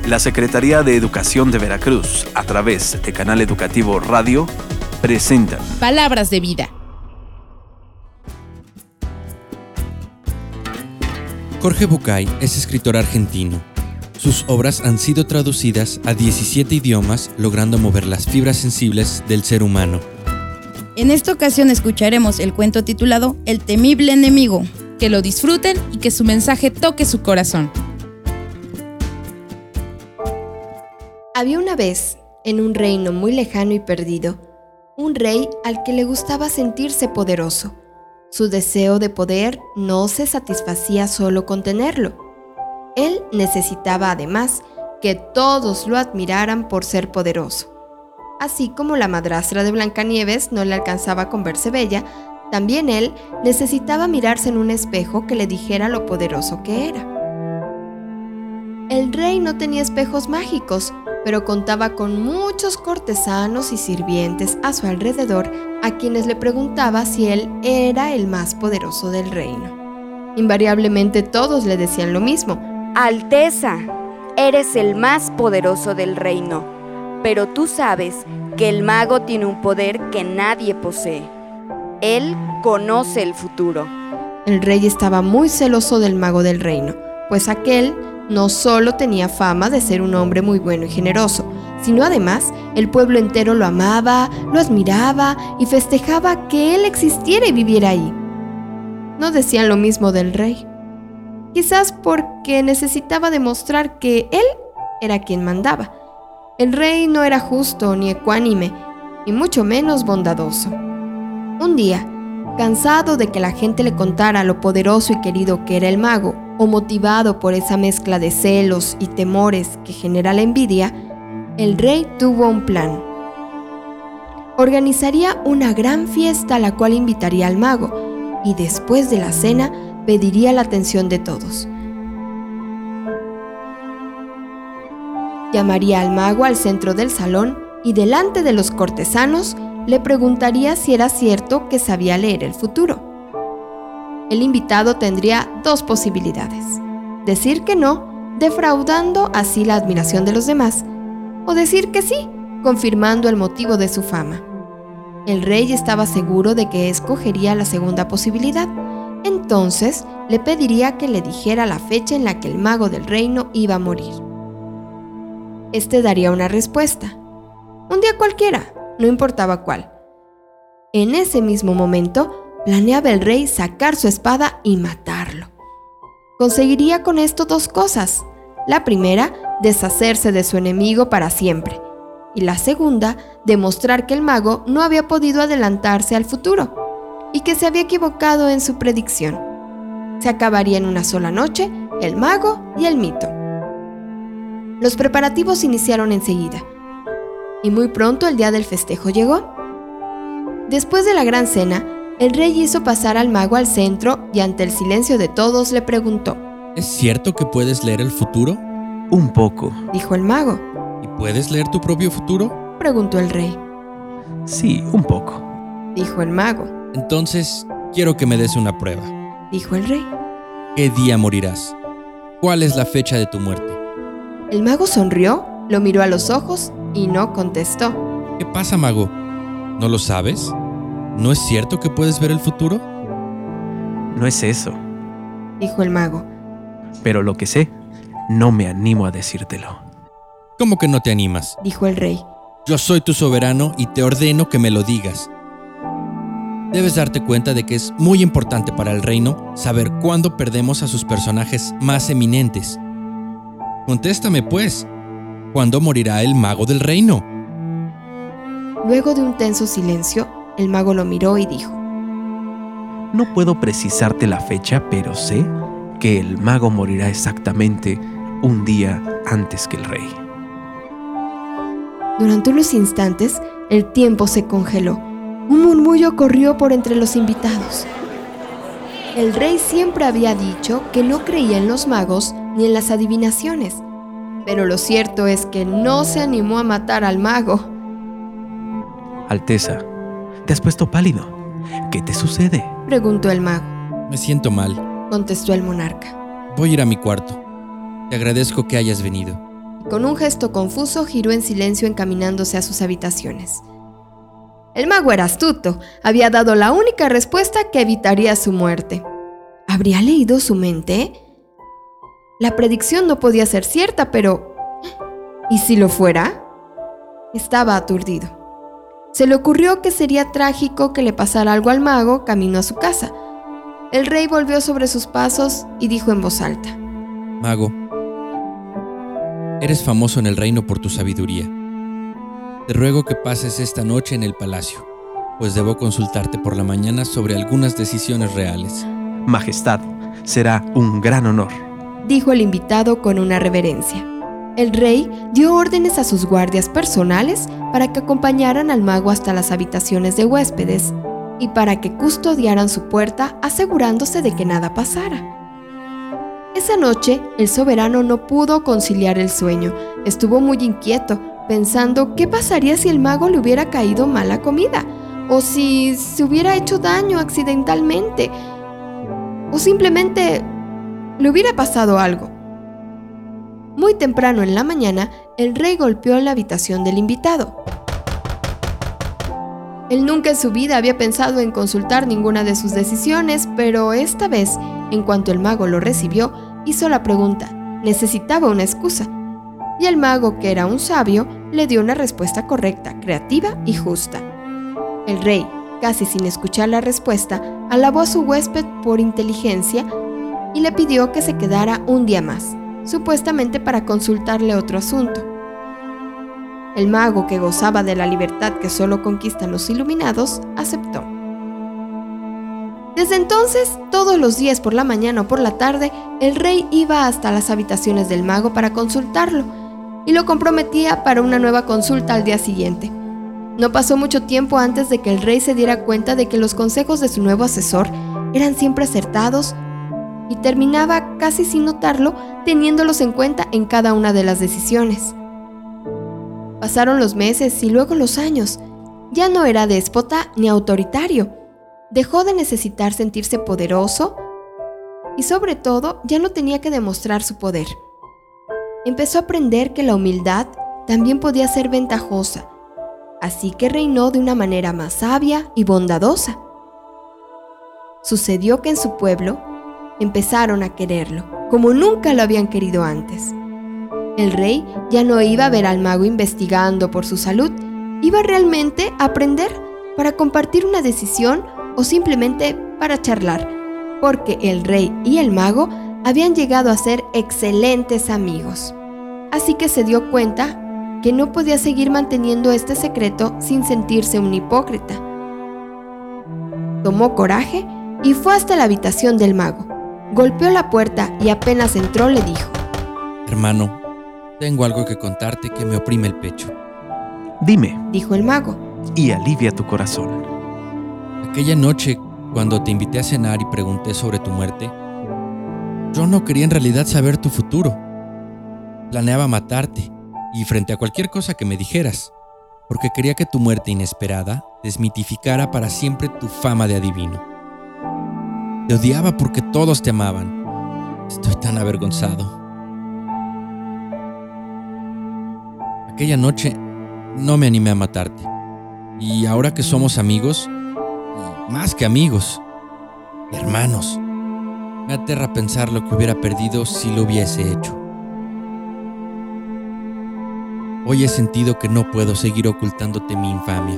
La Secretaría de Educación de Veracruz, a través de Canal Educativo Radio, presentan Palabras de Vida. Jorge Bucay es escritor argentino. Sus obras han sido traducidas a 17 idiomas, logrando mover las fibras sensibles del ser humano. En esta ocasión escucharemos el cuento titulado El temible enemigo. Que lo disfruten y que su mensaje toque su corazón. Había una vez, en un reino muy lejano y perdido, un rey al que le gustaba sentirse poderoso. Su deseo de poder no se satisfacía solo con tenerlo. Él necesitaba además que todos lo admiraran por ser poderoso. Así como la madrastra de Blancanieves no le alcanzaba con verse bella, también él necesitaba mirarse en un espejo que le dijera lo poderoso que era. El rey no tenía espejos mágicos, pero contaba con muchos cortesanos y sirvientes a su alrededor a quienes le preguntaba si él era el más poderoso del reino. Invariablemente todos le decían lo mismo: Alteza, eres el más poderoso del reino, pero tú sabes que el mago tiene un poder que nadie posee. Él conoce el futuro. El rey estaba muy celoso del mago del reino, pues aquel no solo tenía fama de ser un hombre muy bueno y generoso, sino además el pueblo entero lo amaba, lo admiraba y festejaba que él existiera y viviera ahí. No decían lo mismo del rey, quizás porque necesitaba demostrar que él era quien mandaba. El rey no era justo ni ecuánime, y mucho menos bondadoso. Un día, cansado de que la gente le contara lo poderoso y querido que era el mago, o motivado por esa mezcla de celos y temores que genera la envidia, el rey tuvo un plan. Organizaría una gran fiesta a la cual invitaría al mago, y después de la cena pediría la atención de todos. Llamaría al mago al centro del salón y delante de los cortesanos le preguntaría si era cierto que sabía leer el futuro. El invitado tendría dos posibilidades: decir que no, defraudando así la admiración de los demás, o decir que sí, confirmando el motivo de su fama. El rey estaba seguro de que escogería la segunda posibilidad, entonces le pediría que le dijera la fecha en la que el mago del reino iba a morir. Este daría una respuesta. Un día cualquiera, no importaba cuál. En ese mismo momento, planeaba el rey sacar su espada y matarlo. Conseguiría con esto dos cosas. La primera, deshacerse de su enemigo para siempre. Y la segunda, demostrar que el mago no había podido adelantarse al futuro y que se había equivocado en su predicción. Se acabaría en una sola noche el mago y el mito. Los preparativos iniciaron enseguida, y muy pronto el día del festejo llegó. Después de la gran cena, el rey hizo pasar al mago al centro y ante el silencio de todos le preguntó: ¿Es cierto que puedes leer el futuro? un poco. dijo el mago. ¿Y puedes leer tu propio futuro? Preguntó el rey. Sí, un poco. Dijo el mago. Entonces, quiero que me des una prueba. Dijo el rey. ¿Qué día morirás? ¿Cuál es la fecha de tu muerte? El mago sonrió, lo miró a los ojos y no contestó. ¿Qué pasa, mago? ¿No lo sabes? ¿No es cierto que puedes ver el futuro? No es eso, Dijo el mago. pero lo que sé, no me animo a decírtelo. ¿Cómo que no te animas? Dijo el rey. Yo soy tu soberano y te ordeno que me lo digas. Debes darte cuenta de que es muy importante para el reino saber cuándo perdemos a sus personajes más eminentes. Contéstame, pues. ¿Cuándo morirá el mago del reino? Luego de un tenso silencio, el mago lo miró y dijo: No puedo precisarte la fecha, pero sé que el mago morirá exactamente un día antes que el rey. Durante unos instantes, el tiempo se congeló. Un murmullo corrió por entre los invitados. El rey siempre había dicho que no creía en los magos ni en las adivinaciones, pero lo cierto es que no se animó a matar al mago. Alteza, te has puesto pálido. ¿Qué te sucede? Preguntó el mago. Me siento mal. Contestó el monarca. Voy a ir a mi cuarto. Te agradezco que hayas venido. Con un gesto confuso giró en silencio encaminándose a sus habitaciones. El mago era astuto, había dado la única respuesta que evitaría su muerte. ¿Habría leído su mente? La predicción no podía ser cierta, pero ¿y si lo fuera? Estaba aturdido. Se le ocurrió que sería trágico que le pasara algo al mago camino a su casa. El rey volvió sobre sus pasos y dijo en voz alta: Mago, eres famoso en el reino por tu sabiduría. Te ruego que pases esta noche en el palacio, pues debo consultarte por la mañana sobre algunas decisiones reales. Majestad, será un gran honor, dijo el invitado con una reverencia. El rey dio órdenes a sus guardias personales para que acompañaran al mago hasta las habitaciones de huéspedes y para que custodiaran su puerta, asegurándose de que nada pasara. Esa noche, el soberano no pudo conciliar el sueño. Estuvo muy inquieto, pensando qué pasaría si el mago le hubiera caído mala comida, o si se hubiera hecho daño accidentalmente, o simplemente le hubiera pasado algo. Muy temprano en la mañana, el rey golpeó en la habitación del invitado. Él nunca en su vida había pensado en consultar ninguna de sus decisiones, pero esta vez, en cuanto el mago lo recibió, hizo la pregunta. Necesitaba una excusa. Y el mago, que era un sabio, le dio una respuesta correcta, creativa y justa. El rey, casi sin escuchar la respuesta, alabó a su huésped por inteligencia y le pidió que se quedara un día más, supuestamente para consultarle otro asunto. El mago, que gozaba de la libertad que solo conquistan los iluminados, aceptó. Desde entonces, todos los días por la mañana o por la tarde, el rey iba hasta las habitaciones del mago para consultarlo y lo comprometía para una nueva consulta al día siguiente. No pasó mucho tiempo antes de que el rey se diera cuenta de que los consejos de su nuevo asesor eran siempre acertados y terminaba, casi sin notarlo, teniéndolos en cuenta en cada una de las decisiones. Pasaron los meses y luego los años. Ya no era déspota ni autoritario. Dejó de necesitar sentirse poderoso y, sobre todo, ya no tenía que demostrar su poder. Empezó a aprender que la humildad también podía ser ventajosa, así que reinó de una manera más sabia y bondadosa. Sucedió que en su pueblo empezaron a quererlo, como nunca lo habían querido antes. El rey ya no iba a ver al mago investigando por su salud, iba realmente a aprender para compartir una decisión o simplemente para charlar, porque el rey y el mago habían llegado a ser excelentes amigos. Así que se dio cuenta que no podía seguir manteniendo este secreto sin sentirse un hipócrita. Tomó coraje y fue hasta la habitación del mago. Golpeó la puerta y apenas entró le dijo: Hermano, tengo algo que contarte que me oprime el pecho. Dime, dijo el mago, y alivia tu corazón. Aquella noche, cuando te invité a cenar y pregunté sobre tu muerte, yo no quería en realidad saber tu futuro. Planeaba matarte y frente a cualquier cosa que me dijeras, porque quería que tu muerte inesperada desmitificara para siempre tu fama de adivino. Te odiaba porque todos te amaban. Estoy tan avergonzado. Aquella noche no me animé a matarte. Y ahora que somos amigos, y más que amigos, hermanos, me aterra pensar lo que hubiera perdido si lo hubiese hecho. Hoy he sentido que no puedo seguir ocultándote mi infamia.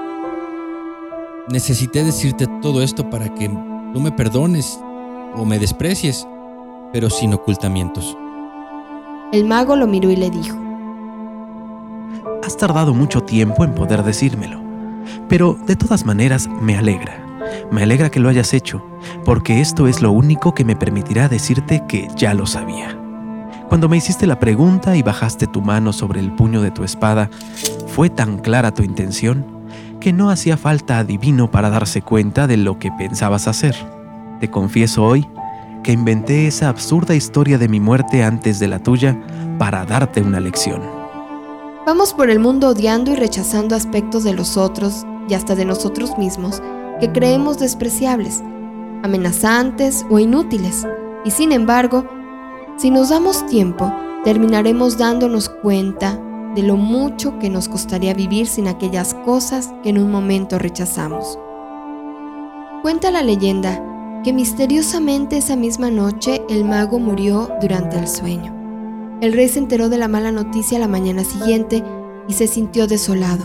Necesité decirte todo esto para que tú me perdones o me desprecies, pero sin ocultamientos. El mago lo miró y le dijo: Has tardado mucho tiempo en poder decírmelo, pero de todas maneras me alegra. Me alegra que lo hayas hecho, porque esto es lo único que me permitirá decirte que ya lo sabía. Cuando me hiciste la pregunta y bajaste tu mano sobre el puño de tu espada, fue tan clara tu intención que no hacía falta adivino para darse cuenta de lo que pensabas hacer. Te confieso hoy que inventé esa absurda historia de mi muerte antes de la tuya para darte una lección. Vamos por el mundo odiando y rechazando aspectos de los otros y hasta de nosotros mismos que creemos despreciables, amenazantes o inútiles. Y sin embargo, si nos damos tiempo, terminaremos dándonos cuenta de lo mucho que nos costaría vivir sin aquellas cosas que en un momento rechazamos. Cuenta la leyenda que misteriosamente esa misma noche el mago murió durante el sueño. El rey se enteró de la mala noticia la mañana siguiente y se sintió desolado.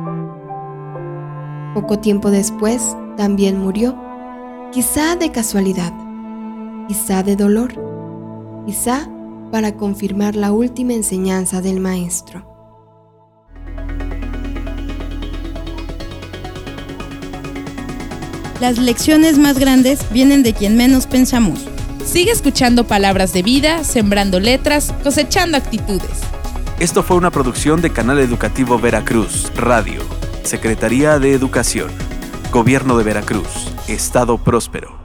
Poco tiempo después, también murió, quizá de casualidad, quizá de dolor, quizá para confirmar la última enseñanza del maestro. Las lecciones más grandes vienen de quien menos pensamos. Sigue escuchando palabras de vida, sembrando letras, cosechando actitudes. Esto fue una producción de Canal Educativo Veracruz, Radio, Secretaría de Educación, Gobierno de Veracruz, Estado Próspero.